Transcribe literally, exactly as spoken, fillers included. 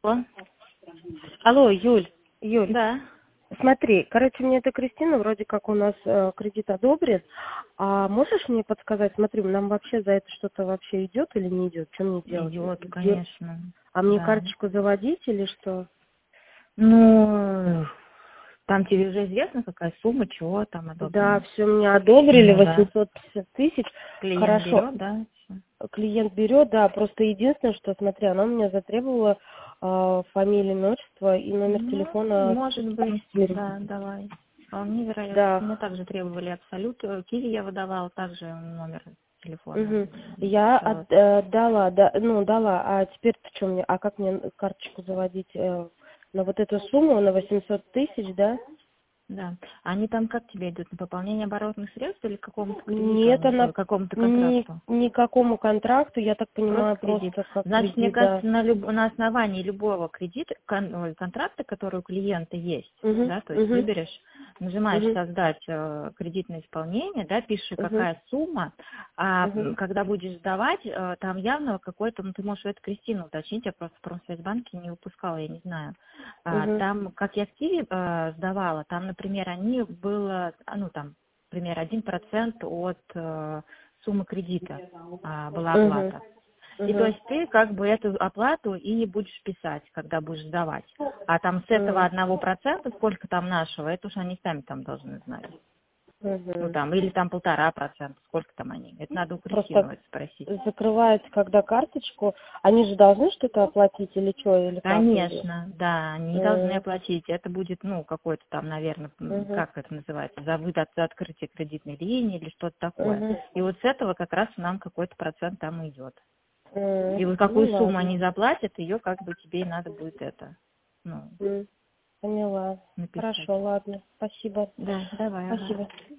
Алло. Алло, Юль, Юль, Да. смотри, короче, мне эта Кристина вроде как у нас э, кредит одобрит, а можешь мне подсказать, смотри, нам вообще за это что-то вообще идет или не идет, что мне делать? Идет, Где- конечно. А мне Да. карточку заводить или что? Ну, там тебе уже известно, какая сумма, чего там Да, одобрено? все мне одобрили, Ну да. восемьсот пятьдесят тысяч, Клиент хорошо, берет, да? всё. клиент берет, да, просто единственное, что, смотри, она у меня затребовала э, фамилию, имя, отчество и номер Ну, телефона. может быть, да, давай. Вполне вероятно. Да. Мне также требовали абсолют. э, Киви я выдавала, также номер телефона. Мгм. Я Вот. от- э, дала, да, ну, дала, а теперь ты что мне, а как мне карточку заводить э, на вот эту сумму, на восемьсот тысяч, да? Да. Они там как тебе идут? На пополнение оборотных средств или к какому-то кредиту, Нет, они, она ой, к какому-то ни, контракту? никакому контракту, я так Просто понимаю, кредит. просто как Значит, мне кредит, да. кажется, на, люб... на основании любого кредита, кон... ой, контракта, который у клиента есть, Угу, да, то есть угу, выберешь, нажимаешь угу, создать э, кредитное исполнение, да, пишешь, угу, какая сумма, а угу, м, когда будешь сдавать, э, там явно какой-то, ну, ты можешь это Кристину уточнить, я просто в Промсвязьбанке не выпускала, я не знаю. А, угу, там, как я в Киеве э, сдавала, там, например, они было, а, ну, там, например, один процент от э, суммы кредита а, была угу, оплата. И то угу, есть ты как бы эту оплату и будешь писать, когда будешь сдавать. А там с этого угу, одного процента, сколько там нашего, это уж они сами там должны знать. Ну угу. там, или там полтора процента, сколько там они. Это надо у Кристины Просто вот спросить. закрывают, когда карточку, они же должны что-то оплатить или что, или как? Или... Конечно, да, они должны Угу, оплатить. Это будет, ну, какой-то там, наверное, м, угу, как это называется, за выдат за открытие кредитной линии или что-то такое. угу. И вот с этого как раз нам какой-то процент там идет. М, И вот Ну какую сумму ладно. они заплатят, ее как бы тебе и надо будет это, ну, М, Поняла. написать. Хорошо, ладно. Спасибо. Да, давай, ага. Спасибо.